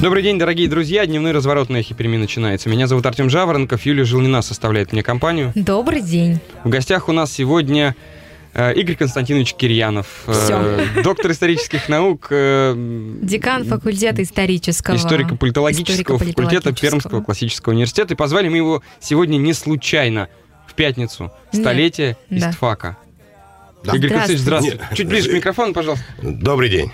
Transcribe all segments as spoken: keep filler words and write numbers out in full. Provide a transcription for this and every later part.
Добрый день, дорогие друзья. Дневной разворот на Эхе Перми начинается. Меня зовут Артем Жаворонков. Юлия Жилнина составляет мне компанию. Добрый день. В гостях у нас сегодня э, Игорь Константинович Кирьянов, э, доктор исторических наук, э, декан факультета исторического, историко-политологического факультета Пермского классического университета. И позвали мы его сегодня не случайно, в пятницу, столетие Нет. истфака. Да. Игорь Константинович, здравствуйте. Нет. Чуть ближе к микрофону, пожалуйста. Добрый день.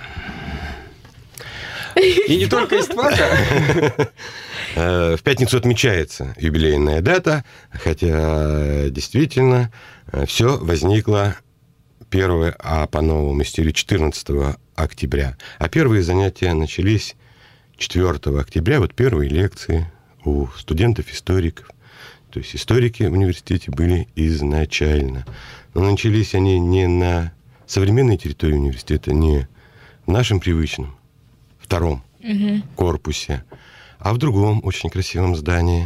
И не только истфака. В пятницу отмечается юбилейная дата, хотя действительно все возникло первое, а по новому стилю четырнадцатого октября. А первые занятия начались четвёртого октября, вот первые лекции у студентов-историков. То есть историки в университете были изначально. Но начались они не на современной территории университета, не в нашем привычном, втором угу. корпусе, а в другом очень красивом здании,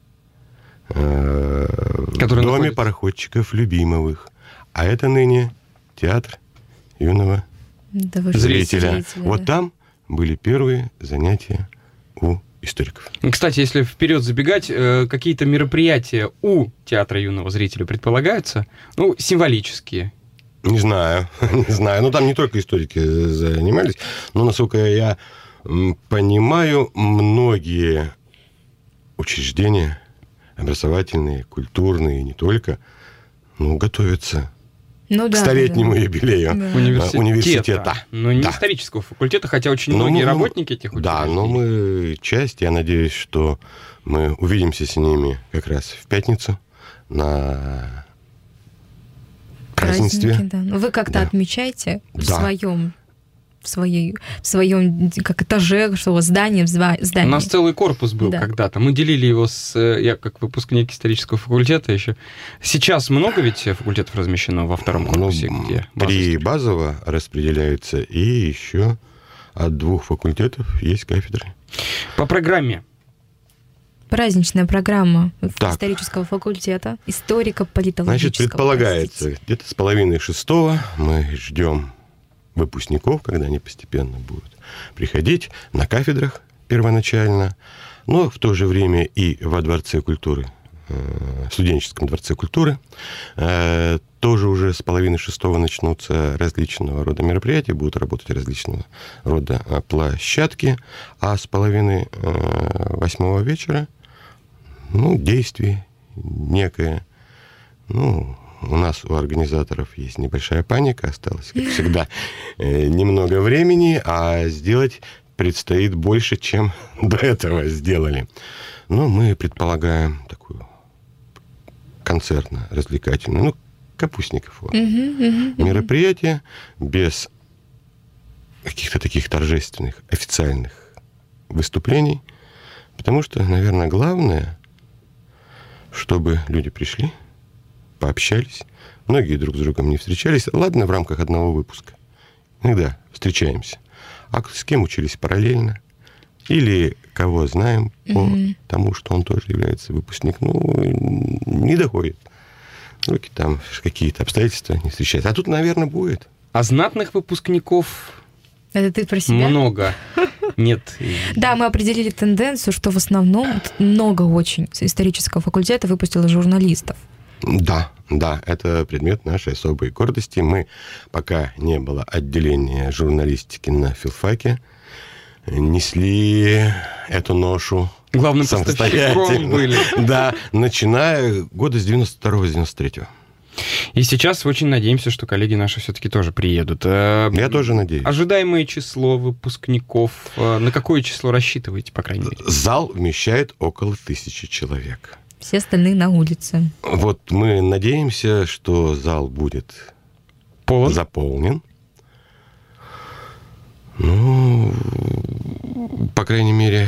э, в доме находится? пароходчиков Любимовых. А это ныне театр юного да зрителя. зрителя. Вот да. Там были первые занятия у историков. Кстати, если вперед забегать, э, какие-то мероприятия у театра юного зрителя предполагаются? Ну, символические. Не знаю, не знаю. Ну, там не только историки занимались, но, насколько я понимаю, многие учреждения образовательные, культурные, не только, ну, готовятся ну, да, к столетнему да, да. юбилею да. университета. университета. Но не да. исторического факультета, хотя очень но многие мы, работники этих учреждений. Да, но мы часть, я надеюсь, что мы увидимся с ними как раз в пятницу на празднестве. Да. Вы как-то да. отмечаете в да. своем в, своей, в своем как этаже, что у вас здание, здание. У нас целый корпус был да. когда-то. Мы делили его с... Я как выпускник исторического факультета еще. Сейчас много ведь факультетов размещено во втором корпусе? Ну, где три базово распределяются, и еще от двух факультетов есть кафедры. По программе. Праздничная программа так. исторического факультета, историко-политологического. Значит, предполагается, простите. где-то с половины шестого мы ждем выпускников, когда они постепенно будут приходить на кафедрах первоначально, но в то же время и во Дворце культуры, в студенческом Дворце культуры, тоже уже с половины шестого начнутся различного рода мероприятия, будут работать различного рода площадки, а с половины восьмого вечера, ну, действие некое, ну, у нас, у организаторов, есть небольшая паника, осталось, как всегда, немного времени, а сделать предстоит больше, чем до этого сделали. Но мы предполагаем такую концертно-развлекательную, ну, капустников uh-huh, uh-huh, uh-huh. мероприятие без каких-то таких торжественных, официальных выступлений, потому что, наверное, главное, чтобы люди пришли, пообщались. Многие друг с другом не встречались. Ладно, в рамках одного выпуска. Иногда встречаемся. А с кем учились параллельно? Или кого знаем по mm-hmm. тому, что он тоже является выпускником. Ну, не доходит. Руки там какие-то обстоятельства не встречаются. А тут, наверное, будет. А знатных выпускников... Это ты про себя? Много. Нет. Да, мы определили тенденцию, что в основном много очень с исторического факультета выпустило журналистов. Да, да, это предмет нашей особой гордости. Мы, пока не было отделения журналистики на филфаке, несли эту ношу главным самостоятельно. Были. Да, начиная года с девяносто второго - девяносто третьего. И сейчас очень надеемся, что коллеги наши все-таки тоже приедут. Я тоже надеюсь. Ожидаемое число выпускников, на какое число рассчитываете, по крайней мере? Зал вмещает около тысячи человек. Все остальные на улице. Вот мы надеемся, что зал будет Полон? заполнен. Ну, по крайней мере...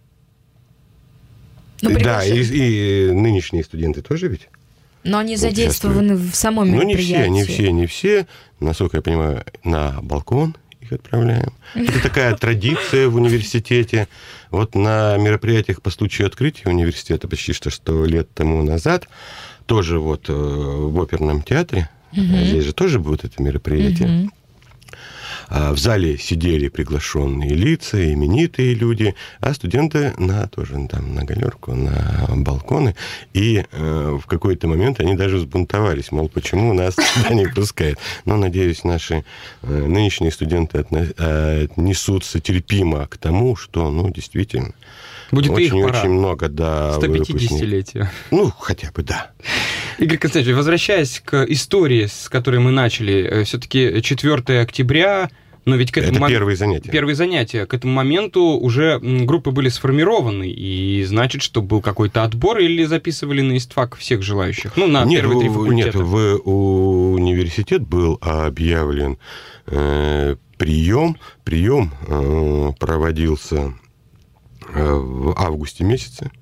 Ну, да, и, и нынешние студенты тоже ведь? Но они задействованы в самом мероприятии. Ну, не все, не все, не все. Насколько я понимаю, на балкон их отправляем. Это такая традиция в университете. Вот на мероприятиях по случаю открытия университета почти что сто лет тому назад, тоже вот в оперном театре, угу. здесь же тоже будет это мероприятие, угу. В зале сидели приглашенные лица, именитые люди, а студенты на, тоже там, на галерку, на балконы. И э, в какой-то момент они даже взбунтовались, мол, почему нас сюда не пускают. Но, надеюсь, наши э, нынешние студенты отнесутся терпимо к тому, что, ну, действительно, будет очень-очень много, да, сто пятидесятилетия. Ну, хотя бы, да. Игорь Константинович, возвращаясь к истории, с которой мы начали, все-таки четвёртого октября, но ведь к этому... Это мом... первые занятия. Первые занятия. К этому моменту уже группы были сформированы, и значит, что был какой-то отбор, или записывали на ИСТФАК всех желающих? Ну, на нет, первые три факультета. Нет, в университет был объявлен э, прием. Прием э, проводился э, в августе месяце.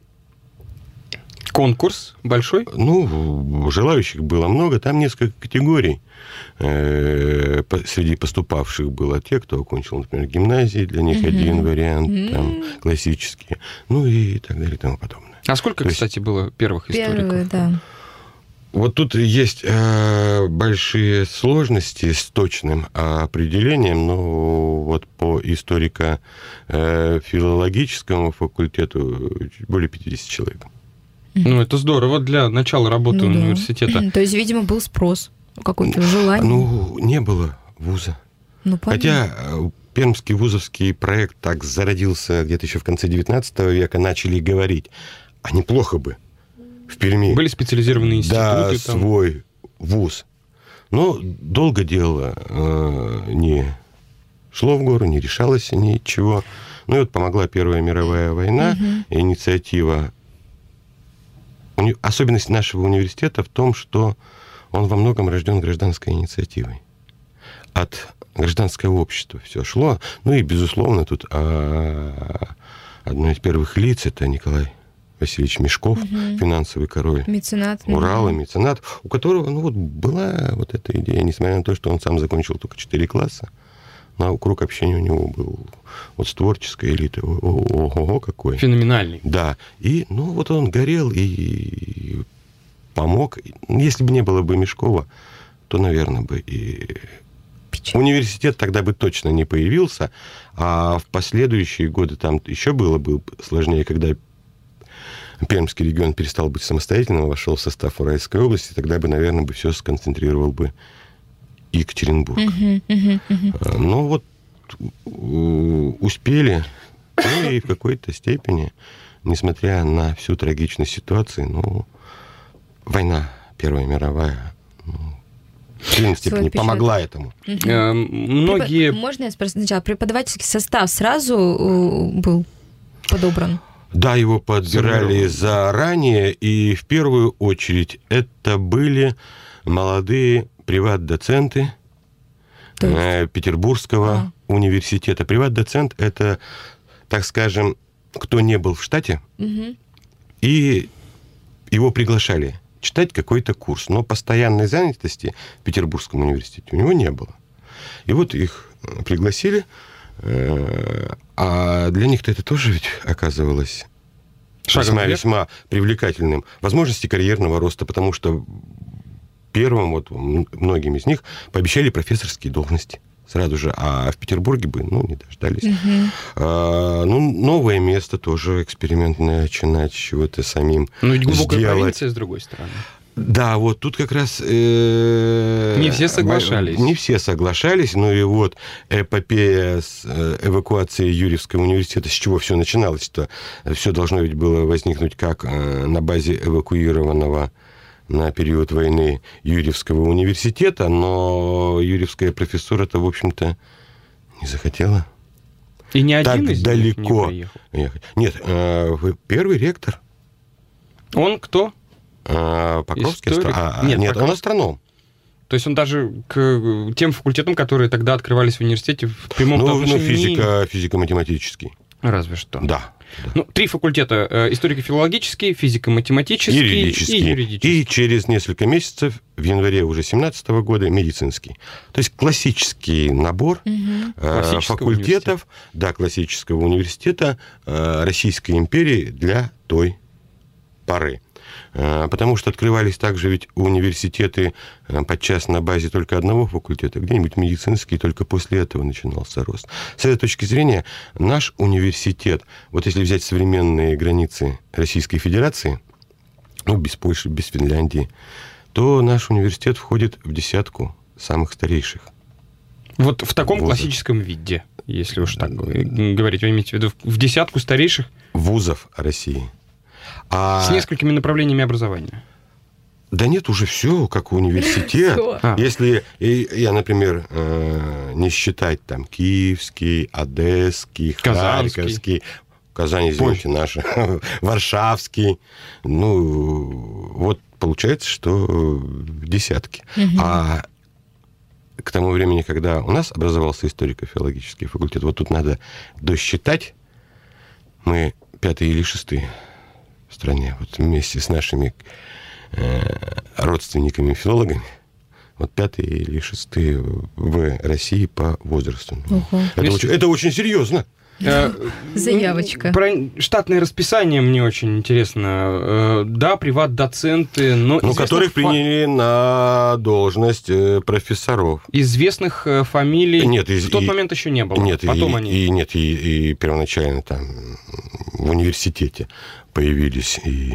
Конкурс большой? Ну, желающих было много. Там несколько категорий. Среди поступавших было те, кто окончил, например, гимназии, для них uh-huh. один вариант, uh-huh. там, классические, ну и так далее и тому подобное. А сколько, То кстати, есть... было первых историков? Первые, да. Вот тут есть э, большие сложности с точным определением, но вот по историко-филологическому факультету более пятьдесят человек. Ну, это здорово для начала работы ну, университета. Да. То есть, видимо, был спрос, какое-то желание. Ну, не было вуза. Ну, Хотя пермский вузовский проект так зародился где-то еще в конце девятнадцатого века, начали говорить, а неплохо бы в Перми. Были специализированные институты. Да, там. свой вуз. Но долго дело э, не шло в гору, не решалось ничего. Ну и вот помогла Первая мировая война, угу. инициатива. Особенность нашего университета в том, что он во многом рожден гражданской инициативой. От гражданского общества все шло. Ну и, безусловно, тут а, одно из первых лиц – это Николай Васильевич Мешков, угу. финансовый король меценат, Урала, меценат, у которого ну, вот, была вот эта идея, несмотря на то, что он сам закончил только четыре класса, но круг общения у него был вот с творческой элитой. Ого, какой. Феноменальный. Да. И, ну, вот он горел и помог. Если бы не было бы Мешкова, то, наверное, бы и Печаль. Университет тогда бы точно не появился. А в последующие годы там еще было бы сложнее, когда Пермский регион перестал быть самостоятельным, вошел в состав Уральской области, тогда бы, наверное, бы все сконцентрировал бы Екатеринбург. Uh-huh, uh-huh, uh-huh. Но вот успели, ну и в какой-то степени, несмотря на всю трагичность ситуации, ну, война Первая мировая, ну, в сильной степени помогла этому. Uh-huh. Э, многие... Можно я спрошу сначала? Преподавательский состав сразу был подобран? Да, его подбирали заранее, и в первую очередь это были молодые приват-доценты э, Петербургского а. университета. Приват-доцент – это, так скажем, кто не был в штате, угу. и его приглашали читать какой-то курс. Но постоянной занятости в Петербургском университете у него не было. И вот их пригласили, э, а для них-то это тоже ведь оказывалось весьма-весьма привлекательным. Возможности карьерного роста, потому что первым, вот многим из них, пообещали профессорские должности сразу же, а в Петербурге бы, ну, не дождались. Uh-huh. А, ну, новое место тоже, эксперимент начинать, чего-то самим ну, ведь глубокая сделать. Провинция, с другой стороны. Да, вот тут как раз... Э, не все соглашались. Не все соглашались, ну и вот эпопея с эвакуацией Юрьевского университета, с чего все начиналось-то, все должно ведь было возникнуть как на базе эвакуированного на период войны Юрьевского университета, но Юрьевская профессура-то, в общем-то, не захотела. И ни один так из далеко них не ехать. Нет, первый ректор. Он кто? Покровский астроном. А, нет, нет Покров... он астроном. То есть он даже к тем факультетам, которые тогда открывались в университете, в прямом ну, отношении... Ну, физика, физико-математический. Разве что. Да. Да. Ну, три факультета: историко-филологический, физико-математический и юридический. и юридический. И через несколько месяцев, в январе уже семнадцатого года, медицинский. То есть классический набор угу. факультетов, да, классического университета Российской империи для той поры. Потому что открывались также ведь университеты подчас на базе только одного факультета, где-нибудь медицинский, только после этого начинался рост. С этой точки зрения наш университет, вот если взять современные границы Российской Федерации, ну, без Польши, без Финляндии, то наш университет входит в десятку самых старейших. Вот в таком вузов. Классическом виде, если уж так говорить, вы имеете в виду в десятку старейших вузов России. А... С несколькими направлениями образования. Да нет, уже все, как университет. А. Если я, например, не считать там Киевский, Одесский, Казанский. Харьковский, Казань, извините, наша, Варшавский, ну, вот получается, что десятки. Угу. А к тому времени, когда у нас образовался историко-филологический факультет, вот тут надо досчитать, мы пятые или шестые в стране, вот вместе с нашими э, родственниками-филологами, вот пятые или шестые в России по возрасту. Угу. Это, очень, это очень серьезно. Заявочка. Про штатное расписание мне очень интересно. Да, приват-доценты, но... Ну, которых фа... приняли на должность профессоров. Известных фамилий нет, из, в тот и, момент еще не было. Нет, Потом и, они... и, нет и, и первоначально там в университете появились и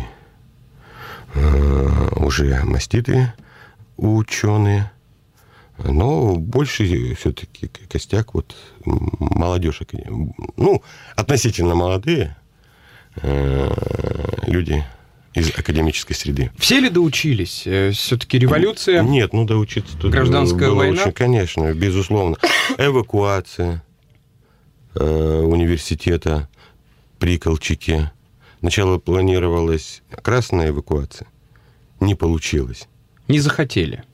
э, уже маститые ученые. Но больше все-таки костяк вот молодежь, ну, относительно молодые э, люди из академической среды. Все ли доучились? Все-таки революция? Нет, ну доучиться тут гражданская было война? Очень, конечно, безусловно. Эвакуация э, университета при Колчаке. Сначала планировалась красная эвакуация, не получилось. Не захотели.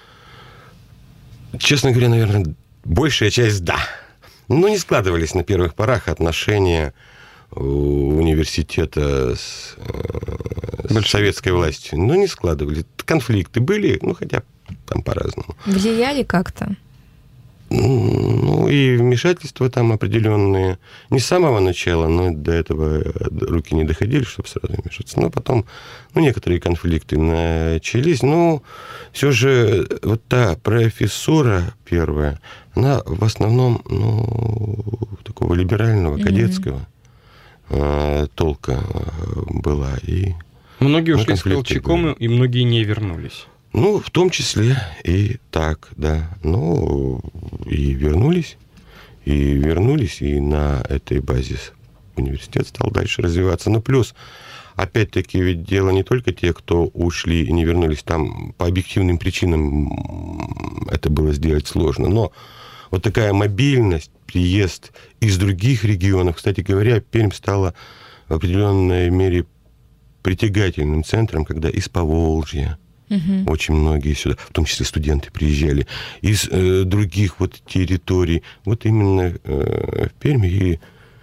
Честно говоря, наверное, большая часть – да. Но не складывались на первых порах отношения университета с, с советской властью. Ну, не складывались. Конфликты были, ну, хотя там по-разному. Влияли как-то? Ну, и вмешательства там определенные. Не с самого начала, но до этого руки не доходили, чтобы сразу вмешаться. Но потом, ну, некоторые конфликты начались. Но все же вот та профессура первая, она в основном, ну, такого либерального, кадетского mm-hmm. толка была. И, многие ушли с Колчаком, и многие не вернулись. Ну, в том числе и так, да. Ну, и вернулись, и вернулись, и на этой базе университет стал дальше развиваться. Ну, плюс, опять-таки, ведь дело не только те, кто ушли и не вернулись, там по объективным причинам это было сделать сложно, но вот такая мобильность, приезд из других регионов, кстати говоря, Пермь стала в определенной мере притягательным центром, когда из Поволжья, угу. очень многие сюда, в том числе студенты, приезжали из э, других вот территорий, вот именно э, в Перми. И э,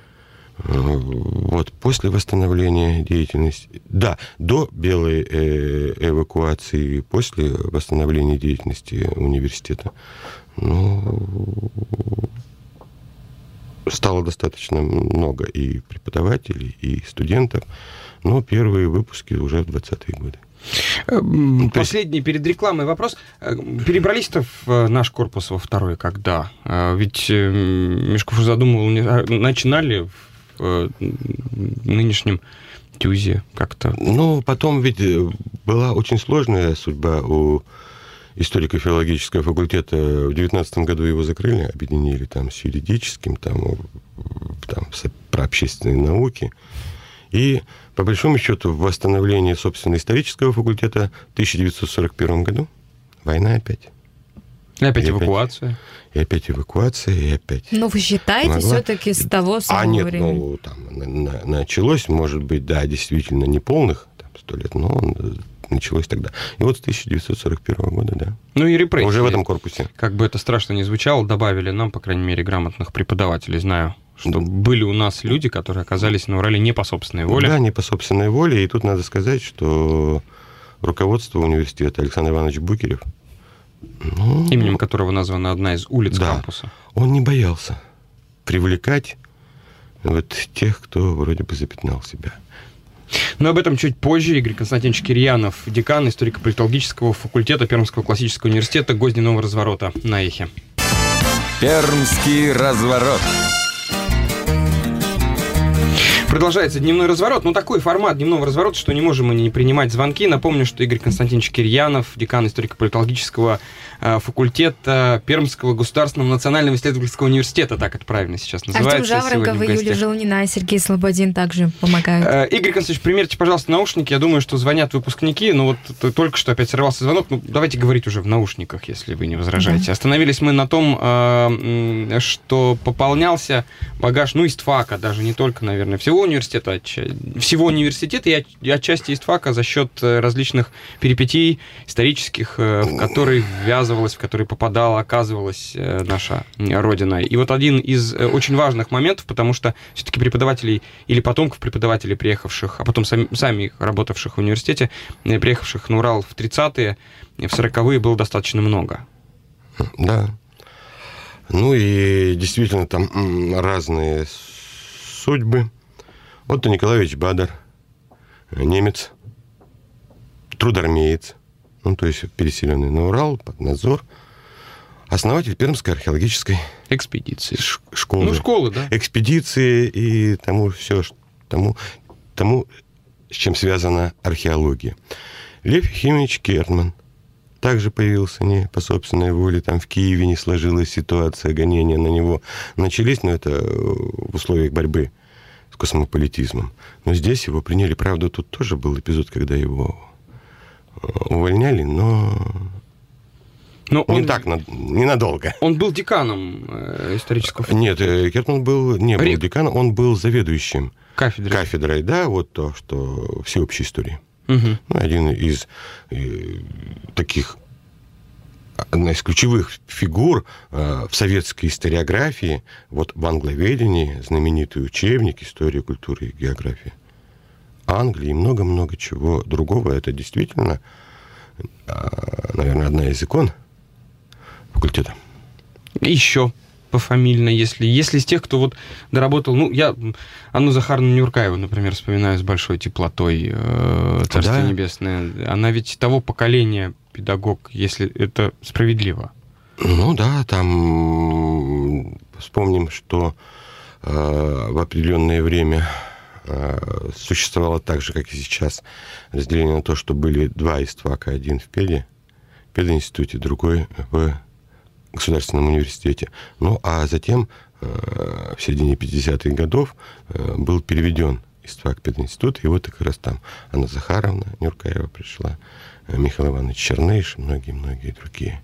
вот после восстановления деятельности, да, до белой э, эвакуации, после восстановления деятельности университета, ну, стало достаточно много и преподавателей, и студентов, но первые выпуски уже в двадцатые годы. Последний перед рекламой вопрос. Перебрались-то в наш корпус во второй когда? Ведь Мешков уже задумывал, начинали в нынешнем ТЮЗе как-то. Ну, потом ведь была очень сложная судьба у историко-филологического факультета. В девятнадцатом году его закрыли, объединили там с юридическим, там, там про общественные науки. И, по большому счету, в восстановлении, собственно, исторического факультета в тысяча девятьсот сорок первом году война опять. И опять и эвакуация. Опять, и опять эвакуация, и опять... Но вы считаете могла... все-таки с того самого а нет, времени? Ну, там на, началось, может быть, да, действительно, не полных, там, сто лет, но началось тогда. И вот с тысяча девятьсот сорок первого года, да. Ну и репрессии. Уже в этом корпусе. Как бы это страшно ни звучало, добавили нам, по крайней мере, грамотных преподавателей, знаю, что были у нас люди, которые оказались на Урале не по собственной воле. Да, не по собственной воле. И тут надо сказать, что руководство университета Александр Иванович Букерев, ну, именем которого названа одна из улиц да, кампуса, он не боялся привлекать вот тех, кто вроде бы запятнал себя. Но об этом чуть позже. Игорь Константинович Кирьянов, декан историко-политологического факультета Пермского классического университета, гость дневного разворота на Эхе. Пермский разворот. Продолжается дневной разворот. Ну, такой формат дневного разворота, что не можем мы не принимать звонки. Напомню, что Игорь Константинович Кирьянов, декан историко-политологического э, факультета Пермского государственного национального исследовательского университета, так это правильно сейчас называется. Артем Жаворонков и Юлия Желнина, Сергей Слободин также помогают. Э, Игорь Константинович, примерьте, пожалуйста, наушники. Я думаю, что звонят выпускники. Ну, вот только что опять сорвался звонок. Ну, давайте говорить уже в наушниках, если вы не возражаете. Да. Остановились мы на том, э, что пополнялся багаж, ну, ИСТФАКа, даже не только, наверное, всего университета, всего университета и отчасти ИСТФАКа за счет различных перипетий исторических, в которые ввязывалась, в которые попадала, оказывалась наша Родина. И вот один из очень важных моментов, потому что все-таки преподавателей или потомков преподавателей, приехавших, а потом сами, сами работавших в университете, приехавших на Урал в тридцатые, в сороковые было достаточно много. Да. Ну и действительно там разные судьбы. Отто Николаевич Бадар, немец, трудармеец, ну, то есть переселенный на Урал, под надзор, основатель Пермской археологической экспедиции. Школы. Ну, школы, да. Экспедиции и тому все, тому, тому, с чем связана археология. Лев Ефимович Кертман также появился не по собственной воле. Там в Киеве не сложилась ситуация, гонения на него начались, но это в условиях борьбы с космополитизмом. Но здесь его приняли. Правда, тут тоже был эпизод, когда его увольняли, но, но не он... так, ненадолго. Он был деканом исторического факультета? Нет, Кертман был, не был Рик. деканом, он был заведующим кафедрой. кафедрой, да, вот то, что всеобщей истории. Угу. Ну, один из э, таких, одна из ключевых фигур э, в советской историографии, вот в англоведении, знаменитый учебник «История, культуры и география Англии» и много-много чего другого. Это действительно, э, наверное, одна из икон факультета. Еще пофамильно, если, если из тех, кто вот доработал... Ну, я Анну Захаровну Нюркаеву, например, вспоминаю с большой теплотой, э, Царствие да. Небесное. Она ведь того поколения педагог, если это справедливо. Ну да, там вспомним, что э, в определенное время э, существовало так же, как и сейчас, разделение на то, что были два ИСТФАКа, один в Педе, в пединституте, другой в Государственном университете. Ну, а затем э, в середине пятидесятых годов э, был переведен ИСТФАК пединститут, и вот как раз там Анна Захаровна Нюркаева пришла, э, Михаил Иванович Черныш, многие-многие другие.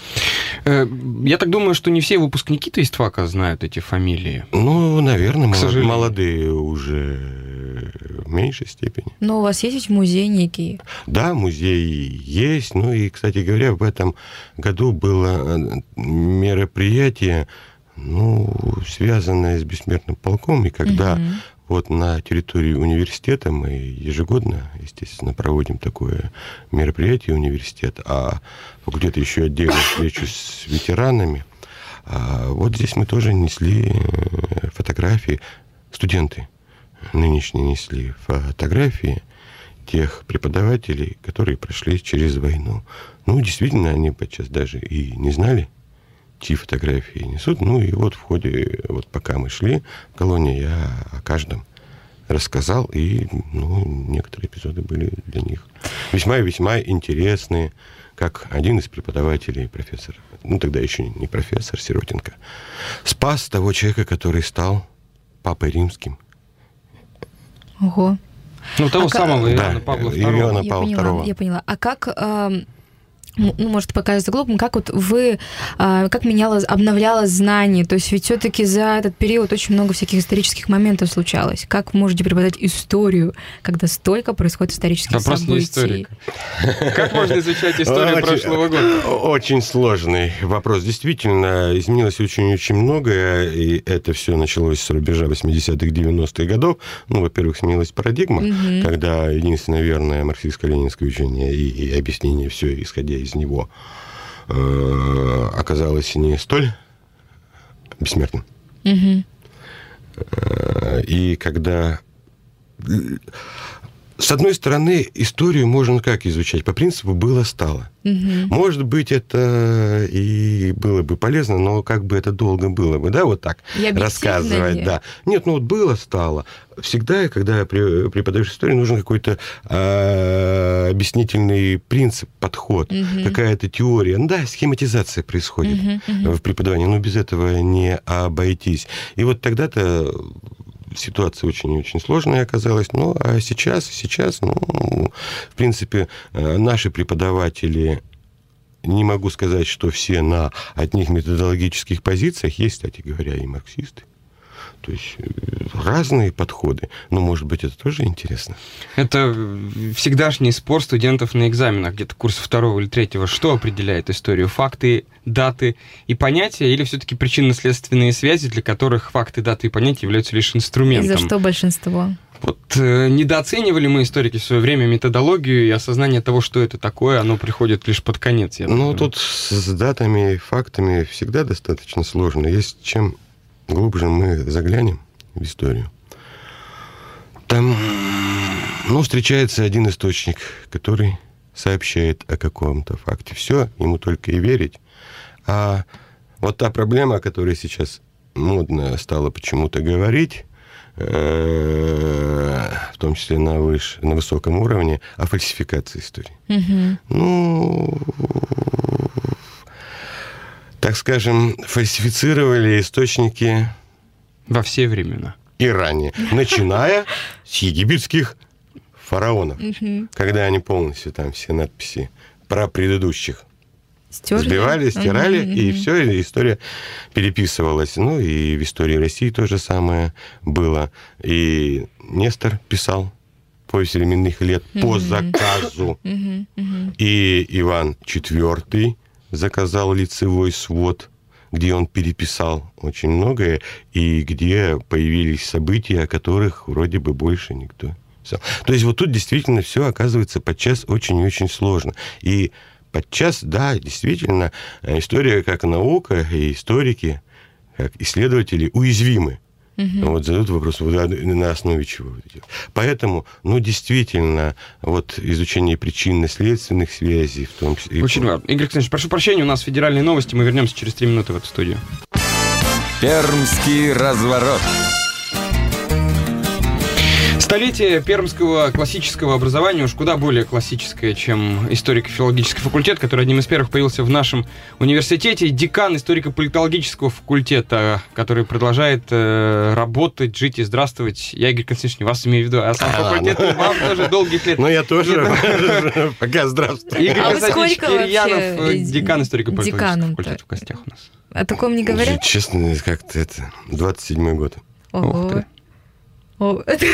Я так думаю, что не все выпускники ИСТФАКа знают эти фамилии. Ну, наверное, молод... молодые уже в меньшей степени. Но у вас есть ведь музей некий? Да, музей есть. Ну и, кстати говоря, в этом году было мероприятие, ну, связанное с Бессмертным полком, и когда угу. вот на территории университета мы ежегодно, естественно, проводим такое мероприятие университета, а факультет еще отдельно встречу с ветеранами. А вот здесь мы тоже несли фотографии, студенты нынешние несли фотографии тех преподавателей, которые прошли через войну. Ну, действительно, они подчас даже и не знали, чьи фотографии несут. Ну, и вот в ходе, вот пока мы шли в колонии, я о каждом рассказал, и, ну, некоторые эпизоды были для них весьма и весьма интересные, как один из преподавателей, профессор, ну, тогда еще не профессор, Сиротенко, спас того человека, который стал папой римским. Ого. Ну, того а самого как... Иоанна да, Павла второго. Иоанна Павла я второго. Поняла, я поняла. А как... Э... Ну, может покажется глупым, как вот вы, как менялось, обновлялось знание, то есть ведь все-таки за этот период очень много всяких исторических моментов случалось. Как вы можете преподавать историю, когда столько происходит исторических Вопрос событий? Не историк. Как можно изучать историю прошлого года? Очень сложный вопрос. Действительно, изменилось очень-очень многое, и это все началось с рубежа восьмидесятых, девяностых годов. Ну, во-первых, сменилась парадигма, угу. когда единственное верное марксистско-ленинское учение и, и объяснение все исходя из него э, оказалось не столь бессмертным. Угу. Э, и когда с одной стороны, историю можно как изучать? По принципу «было-стало». Угу. Может быть, это и было бы полезно, но как бы это долго было бы, да, вот так рассказывать. Да. Нет, ну вот было-стало. Всегда, когда преподаешь историю, нужен какой-то а, объяснительный принцип, подход, угу. какая-то теория. Ну да, схематизация происходит угу, угу. в преподавании, но без этого не обойтись. И вот тогда-то... Ситуация очень-очень сложная оказалась. Ну, а сейчас, сейчас, ну, в принципе, наши преподаватели, не могу сказать, что все на одних методологических позициях, есть, кстати говоря, и марксисты. То есть разные подходы. Но, может быть, это тоже интересно. Это всегдашний спор студентов на экзаменах, где-то курса второго или третьего. Что определяет историю? Факты, даты и понятия, или все-таки причинно-следственные связи, для которых факты, даты и понятия являются лишь инструментом? И за что большинство? Вот э, недооценивали мы, историки, в свое время методологию, и осознание того, что это такое, оно приходит лишь под конец. Ну, тут с датами и фактами всегда достаточно сложно. Есть чем... глубже мы заглянем в историю, там, ну, встречается один источник, который сообщает о каком-то факте. Все, ему только и верить. А вот та проблема, о которой сейчас модно стало почему-то говорить, в том числе на, выш... на высоком уровне, о фальсификации истории. Угу. Ну... так скажем, фальсифицировали источники... Во все времена. И ранее. Начиная с египетских фараонов. Когда они полностью там все надписи про предыдущих Стерли. Сбивали, стирали, mm-hmm. и все, и история переписывалась. Ну, и в истории России то же самое было. И Нестор писал «Повесть временных лет» mm-hmm. по заказу. Mm-hmm. Mm-hmm. И Иван четвёртый заказал лицевой свод, где он переписал очень многое, и где появились события, о которых вроде бы больше никто. То есть вот тут действительно все оказывается подчас очень и очень сложно. И подчас, да, действительно, история как наука и историки, как исследователи уязвимы. Угу. Вот задают вопрос, на основе чего. Поэтому, ну, действительно, вот изучение причинно-следственных связей в том числе... Очень важно. Игорь Александрович, прошу прощения, у нас федеральные новости, мы вернемся через три минуты в эту студию. Пермский разворот. Столетие пермского классического образования уж куда более классическое, чем историко-филологический факультет, который одним из первых появился в нашем университете. Декан историко-политологического факультета, который продолжает э, работать, жить и здравствовать. Я, Игорь Константинович, не вас имею в виду, а сам факультет вам тоже долгих лет. Ну, я тоже. Пока здравствуйте. Игорь Константинович Кирьянов, декан историко-политологического факультета в гостях у нас. О таком не говорят? Честно, как-то это двадцать седьмой год. Ого. О, это...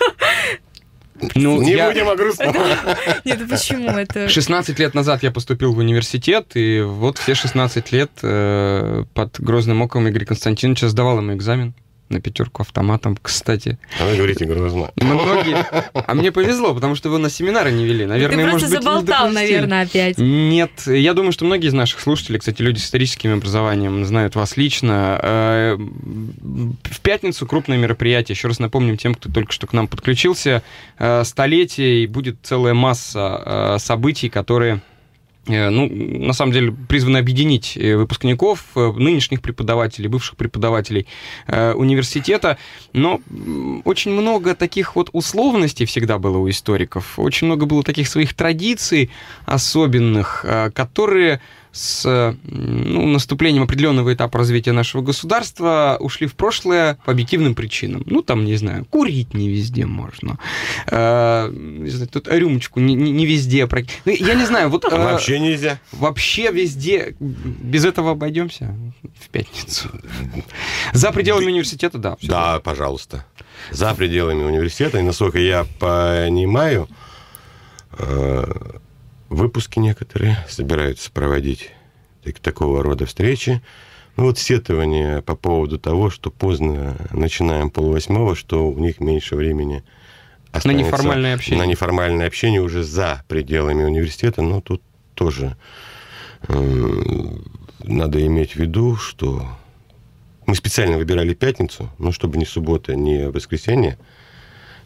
Ну, не я... будем о грустном. Нет, ну почему это? шестнадцать лет назад я поступил в университет, и вот все шестнадцать лет э, под грозным оком Игоря Константиновича сдавал ему экзамен на пятерку автоматом, кстати. А вы говорите грозно. Многие... А мне повезло, потому что вы на семинары не вели. Наверное, Ты может просто быть, заболтал, наверное, опять. Нет, я думаю, что многие из наших слушателей, кстати, люди с историческим образованием, знают вас лично. В пятницу крупное мероприятие. Еще раз напомним тем, кто только что к нам подключился. Столетие, и будет целая масса событий, которые... ну, на самом деле, призваны объединить выпускников, нынешних преподавателей, бывших преподавателей э, университета, но очень много таких вот условностей всегда было у историков, очень много было таких своих традиций особенных, э, которые с ну, наступлением определенного этапа развития нашего государства ушли в прошлое по объективным причинам. Ну, там, не знаю, курить не везде можно. Э, не знаю, тут рюмочку не, не, не везде. Ну, я не знаю, вот... Э, вообще нельзя. Вообще везде. Без этого обойдемся в пятницу. За пределами университета, да. Да, так. Пожалуйста. За пределами университета. И, насколько я понимаю... Э, выпуски некоторые собираются проводить так, такого рода встречи. Ну вот сетование по поводу того, что поздно начинаем полвосьмого, что у них меньше времени останется на неформальное общение. На неформальное общение уже за пределами университета. Но тут тоже э, надо иметь в виду, что мы специально выбирали пятницу, ну, чтобы ни суббота, ни воскресенье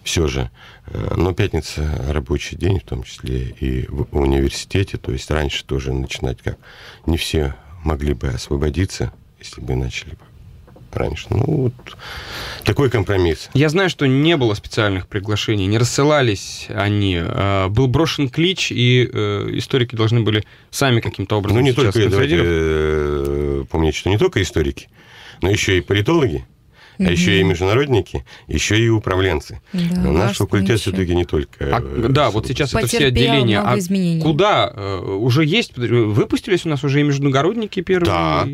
все же. Но пятница рабочий день, в том числе и в университете. То есть раньше тоже начинать как не все могли бы освободиться, если бы начали раньше. Ну, вот такой компромисс. Я знаю, что не было специальных приглашений, не рассылались они. Был брошен клич, и историки должны были сами каким-то образом... Ну, не только, давайте помнить, что не только историки, но еще и политологи, а mm-hmm. еще и международники, еще и управленцы. Да, наш факультет еще. Все-таки не только... А, да, вот сейчас Потерпел это все отделения. А изменений. Куда? Уже есть? Выпустились у нас уже и международники первые? Да,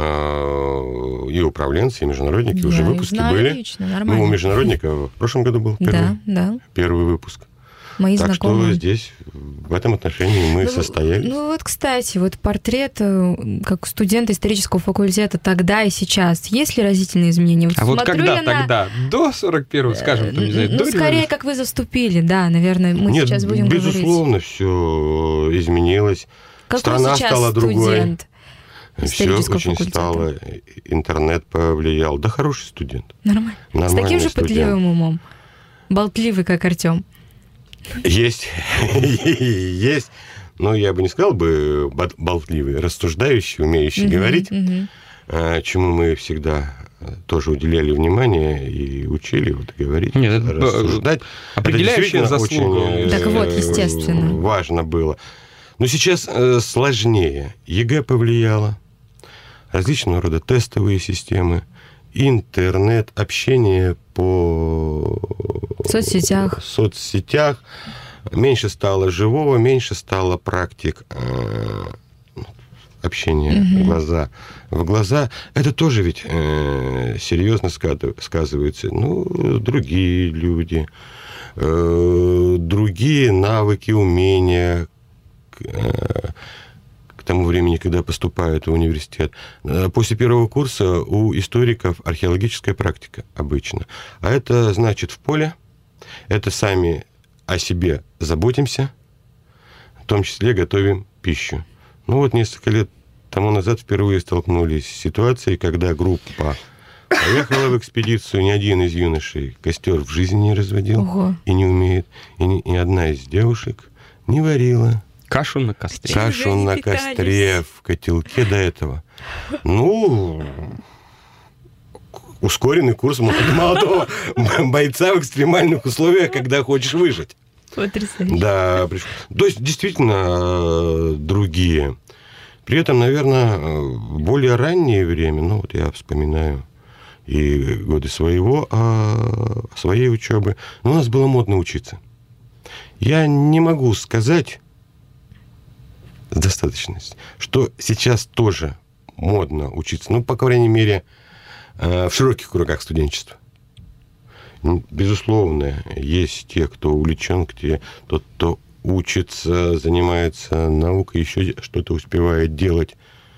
и, и управленцы, и международники да, уже выпуски знаю, были. Лично, ну, у международника в прошлом году был первый, да, да. первый выпуск. Мои так знакомые. что здесь в этом отношении мы ну, состоялись. Ну вот, кстати, вот портрет как студента исторического факультета тогда и сейчас. Есть ли разительные изменения? Вот а вот когда на... тогда? До сорок первого, скажем, там, не знаю, ну, до скорее, революции? как вы заступили, да, наверное, мы Нет, сейчас будем говорить. безусловно, все изменилось. Какой Страна сейчас стала другой. Все очень факультета? стало. Интернет повлиял. Да, хороший студент. Нормально. С таким же пытливым умом. Болтливый, как Артем. Есть, есть, но я бы не сказал бы болтливый, рассуждающий, умеющий uh-huh, говорить, uh-huh. чему мы всегда тоже уделяли внимание и учили вот, говорить, Нет, рассуждать. Определяющая это заслуга. Очень так вот, естественно. Важно было. Но сейчас сложнее. ЕГЭ повлияло, различного рода тестовые системы, интернет, общение по соцсетях. соцсетях. Меньше стало живого, меньше стало практик э, общения угу. глаза в глаза. Это тоже ведь э, серьезно сказывается. Ну, другие люди, э, другие навыки, умения, э, к тому времени, когда поступают в университет. После первого курса у историков археологическая практика обычно. А это значит в поле, это сами о себе заботимся, в том числе готовим пищу. Ну вот несколько лет тому назад впервые столкнулись с ситуацией, когда группа поехала в экспедицию, ни один из юношей костер в жизни не разводил Ого. и не умеет, и ни, ни одна из девушек не варила. Кашу на костре. Кашу на питались. костре в котелке до этого. Ну, ускоренный курс молодого бойца в экстремальных условиях, когда хочешь выжить. Потрясающе. Да, то есть действительно другие. При этом, наверное, в более раннее время, ну вот я вспоминаю и годы своего, а, своей учебы, но у нас было модно учиться. Я не могу сказать с достаточностью, что сейчас тоже модно учиться, ну, по крайней мере, в широких кругах студенчества. Безусловно, есть те, кто увлечен, те, тот, кто учится, занимается наукой, еще что-то успевает делать.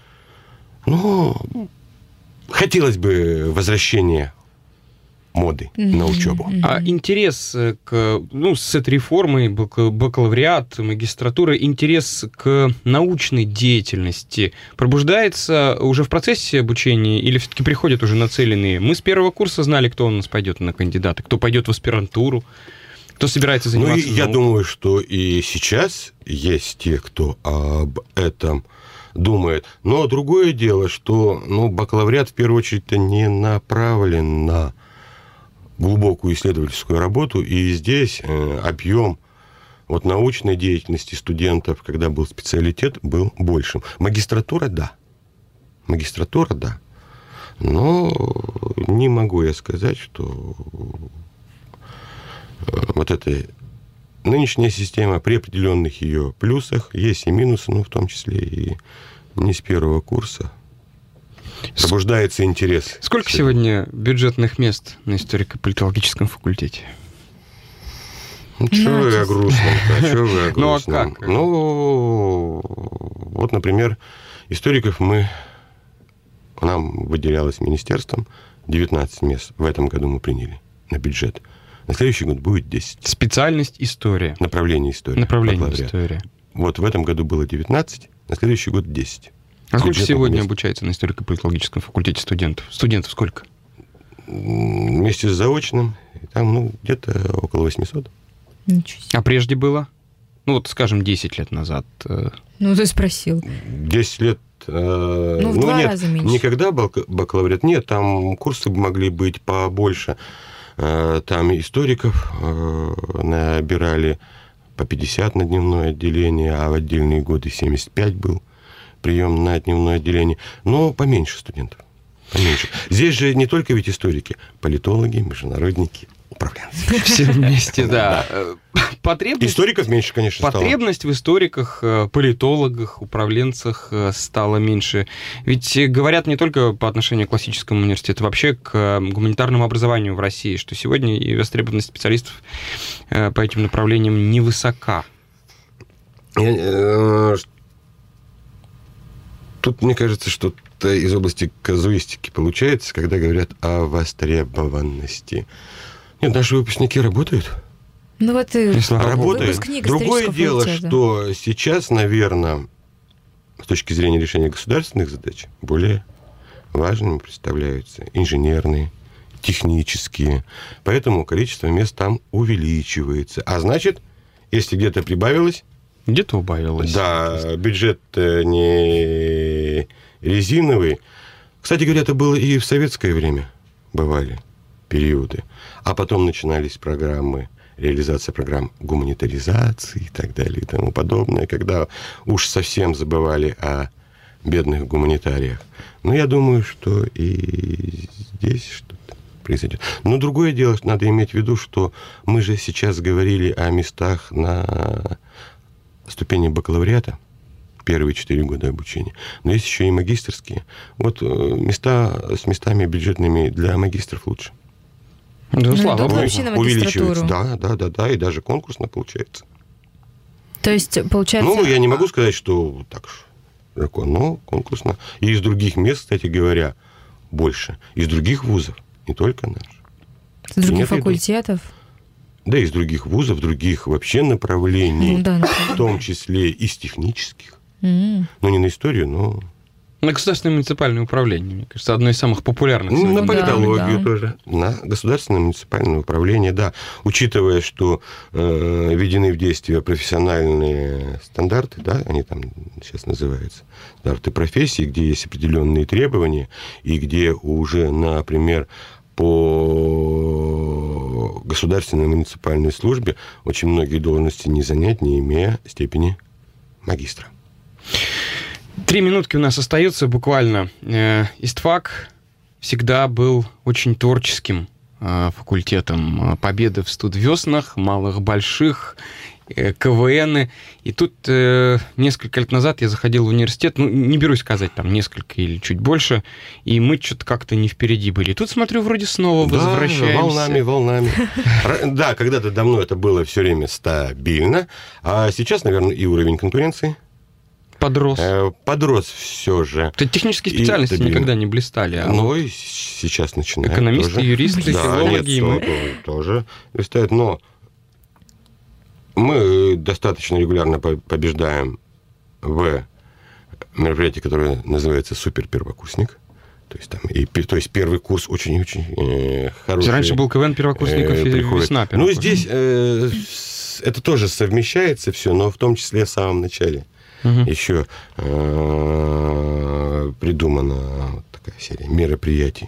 Но хотелось бы возвращения моды mm-hmm. на учебу. Mm-hmm. А интерес к, ну, с этой реформой, бакалавриат, магистратура, интерес к научной деятельности пробуждается уже в процессе обучения или все-таки приходят уже нацеленные? Мы с первого курса знали, кто у нас пойдет на кандидата, кто пойдет в аспирантуру, кто собирается заниматься. Ну, я думаю, что и сейчас есть те, кто об этом думает. Но другое дело, что ну, бакалавриат в первую очередь не направлен на глубокую исследовательскую работу, и здесь э, объем вот, научной деятельности студентов, когда был специалитет, был большим. Магистратура, да. Магистратура, да. Но не могу я сказать, что э, вот эта нынешняя система при определенных ее плюсах, есть и минусы, ну, в том числе и не с первого курса, пробуждается интерес. Сколько сегодня бюджетных мест на историко-политологическом факультете? Ну, чего вы о грустном-то? Чего вы о грустном? Ну, а как? Ну, вот, например, историков мы... Нам выделялось министерством девятнадцать мест. В этом году мы приняли на бюджет. На следующий год будет десять. Специальность история. Направление история. Направление история. Вот в этом году было девятнадцать, на следующий год десять. А сколько сегодня мест. обучается на историко-политологическом факультете студентов? Студентов сколько? вместе с заочным. Там, ну, где-то около восемьсот. Ничего себе. А прежде было? Ну, вот, скажем, десять лет назад. Ну, ты спросил. десять лет... Э, ну, в ну, два нет, раза меньше. Никогда бак- бакалавриат. Нет, там курсы могли быть побольше. Э, там историков э, набирали по пятьдесят на дневное отделение, а в отдельные годы семьдесят пять был прием на дневное отделение. Но поменьше студентов. Поменьше. Здесь же не только ведь историки, политологи, международники, управленцы. Все вместе, да. Потребность... Историков меньше, конечно, стало. Потребность в историках, политологах, управленцах стала меньше. Ведь говорят не только по отношению к классическому университету, вообще к гуманитарному образованию в России, что сегодня и востребованность специалистов по этим направлениям невысока. Тут, мне кажется, что-то из области казуистики получается, когда говорят о востребованности. Нет, наши выпускники работают. Ну вот и работают. Другое дело, что сейчас, наверное, с точки зрения решения государственных задач, более важными представляются инженерные, технические. Поэтому количество мест там увеличивается. А значит, если где-то прибавилось... Где-то убавилось. Да, бюджет не резиновый. Кстати говоря, это было и в советское время. Бывали периоды. А потом начинались программы, реализация программ гуманитаризации и так далее и тому подобное, когда уж совсем забывали о бедных гуманитариях. Но я думаю, что и здесь что-то произойдет. Но другое дело, что надо иметь в виду, что мы же сейчас говорили о местах на ступени бакалавриата, первые четыре года обучения. Но есть еще и магистерские. Вот места с местами бюджетными для магистров лучше. Да, слава Богу. Увеличивается. Да, да, да, да, и даже конкурсно получается. То есть, получается... Ну, я не могу сказать, что так легко, но конкурсно. И из других мест, кстати говоря, больше. Из других вузов, не только наших. Из других факультетов? Да, из других вузов, других вообще направлений, ну, да, в том числе из технических. Mm. Ну, не на историю, но... На государственное муниципальное управление, мне кажется, одно из самых популярных. Ну, на политологию да, тоже. Да. На государственное муниципальное управление, да. Учитывая, что э, введены в действие профессиональные стандарты, да, они там сейчас называются, стандарты профессии, где есть определенные требования, и где уже, например, по государственной муниципальной службе очень многие должности не занять, не имея степени магистра. Три минутки у нас остается буквально. ИСТФАК всегда был очень творческим факультетом. Победы в студвеснах, малых, больших, КВНы. И тут несколько лет назад я заходил в университет, ну, не берусь сказать, там, несколько или чуть больше, и мы что-то как-то не впереди были. И тут, смотрю, вроде снова да, возвращаемся. волнами, волнами. Да, когда-то давно это было все время стабильно, а сейчас, наверное, и уровень конкуренции Подрос. Подрос все же. То технические специальности и, никогда не блистали. А ну, вот и сейчас начинают. Экономисты, тоже. юристы, да, филологи. Нет, мы... тоже блистают. Но мы достаточно регулярно побеждаем в мероприятии, которое называется «Супер-первокурсник». То есть, там, и, то есть первый курс очень-очень э, хороший. Раньше был КВН первокурсников э, и весна. Ну, здесь э, это тоже совмещается все, но в том числе в самом начале. Угу. Еще э, придумана вот такая серия мероприятий.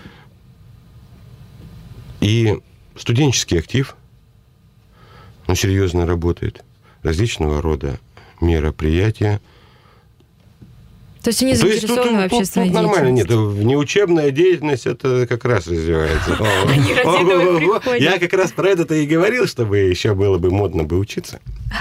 И студенческий актив, он серьезно работает. Различного рода мероприятия. То есть они заинтересованы в общественной деятельности? Нормально, нет, внеучебная деятельность, это как раз развивается. Я как раз про это-то и говорил, чтобы еще было бы модно бы учиться.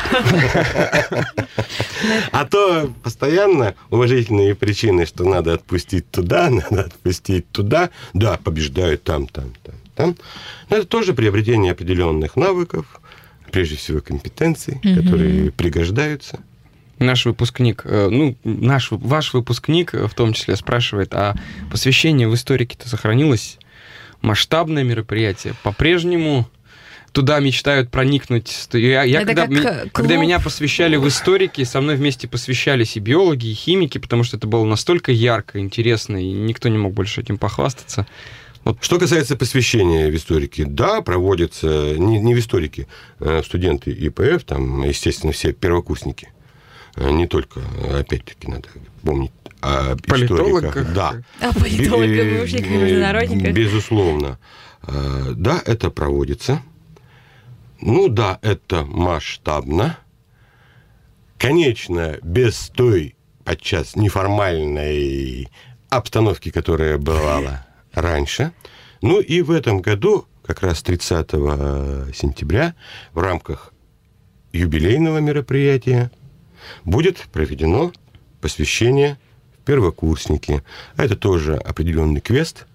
А то постоянно уважительные причины, что надо отпустить туда, надо отпустить туда, да, побеждают там, там, там, там. Но это тоже приобретение определенных навыков, прежде всего компетенций, которые пригождаются. Наш выпускник, ну, наш, ваш выпускник в том числе спрашивает, а посвящение в историке-то сохранилось? Масштабное мероприятие? По-прежнему туда мечтают проникнуть? Я, я когда, ми, когда меня посвящали в историке, со мной вместе посвящались и биологи, и химики, потому что это было настолько ярко, интересно, и никто не мог больше этим похвастаться. Вот. Что касается посвящения в историки, да, проводится, не, не в историки, а студенты ИПФ, там, естественно, все первокурсники, не только, опять-таки, надо помнить о историках. Да. О политологах, наушниках, международниках. Безусловно. Да, это проводится. Ну да, это масштабно. Конечно, без той подчас неформальной обстановки, которая бывала раньше. Ну и в этом году, как раз тридцатого сентября, в рамках юбилейного мероприятия будет проведено посвящение в первокурсники. Это тоже определенный квест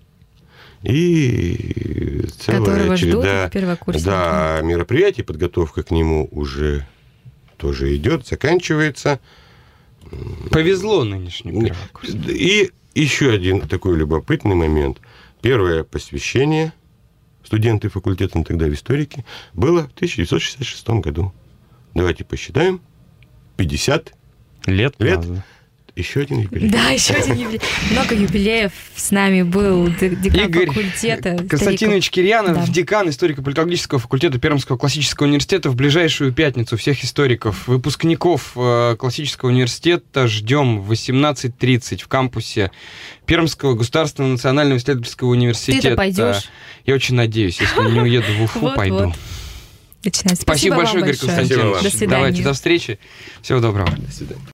и целая череда да, мероприятий. Подготовка к нему уже тоже идет, заканчивается. Повезло нынешним первокурсникам. И еще один такой любопытный момент. Первое посвящение студенты факультета тогда в историке было в тысяча девятьсот шестьдесят шестом году. Давайте посчитаем. пятьдесят лет. лет. Еще один юбилей. Да, еще один юбилей. Много юбилеев с нами был декан Игорь факультета. Константинович Кирьянов, Да. декан историко-политологического факультета Пермского классического университета. В ближайшую пятницу всех историков, выпускников э, классического университета ждем в восемнадцать тридцать в кампусе Пермского государственного национального исследовательского университета. Ты-то пойдешь? Я очень надеюсь, если не уеду в Уфу, Вот-вот. пойду. Начинается. Спасибо вам большое, Игорь большое. Константинович. До свидания. Давайте, до встречи. Всего доброго. До свидания.